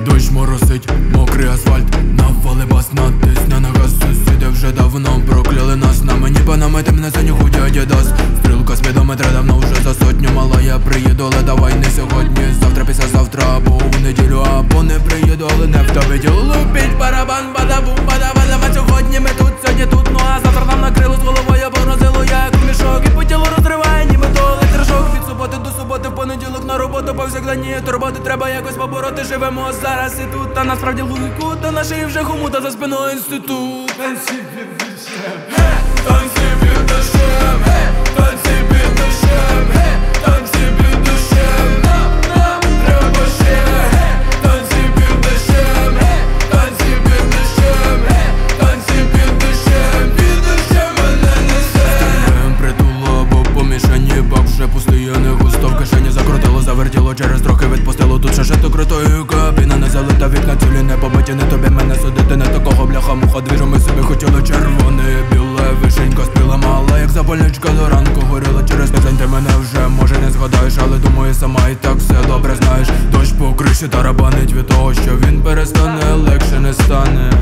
Дощ моросить, мокрий асфальт, навали бас, натисне на газ. Сусіди вже давно прокляли нас. На мені панамитим на синю худі Адідас. Стрілка спідометра давно вже за сотню. Мала, я приїду, але давай не сьогодні. Завтра, післязавтра, або у неділю, або не приїду, але не в тобі діло. Лупіть барабан, бада-бум, бада-бада. А сьогодні ми тут, сьогодні тут. Ну а завтра нам накрило з головою погрозило як мішок. І по тілу розриває, ніби то електрошок. Від суботи до суботи, в понеділок на роботу. Повсякденні турботи треба якось побороти. Живемо зараз і тут, а насправді луйку. Та на шиї вже хомута, за спиною інститут. Танці під дощем, танці під дощем, танці під дощем, танці під дощем. Нам треба ще. Танці під дощем, танці під дощем, танці під дощем, під дощем мене несе. Стріляєм притуло, бо по мішені бак вже пустий, я не густо в кишені закрутило, завертіло, через трохи відпустило. Тут ще шито крутою кабіна, не залита вікна, цілі не побиті, не тобі мене судити, не такого бляха-муха двіжу. Ми собі хотіли червоне, біле, вишенька спіла мала, як запальничка до ранку горіла. Через день ти мене вже, може, не згадаєш, але думаю, сама і так все добре знаєш. Дощ по криші тарабанить від того, що він перестане, легше не стане.